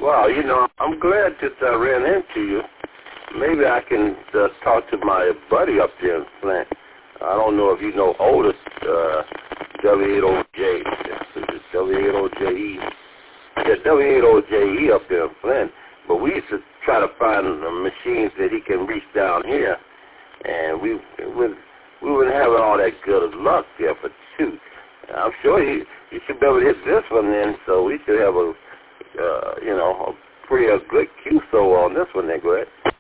Well, you know, I'm glad that I ran into you. Maybe I can talk to my buddy up there in Flint. I don't know if you know Otis, W8OJ. It's W8OJE. Yeah, W8OJE up there in Flint. But we used to try to find machines that he can reach down here. And we wouldn't have all that good of luck there, but shoot. I'm sure you should be able to hit this one then, so we should have a pretty good QSO on this one then. Go ahead.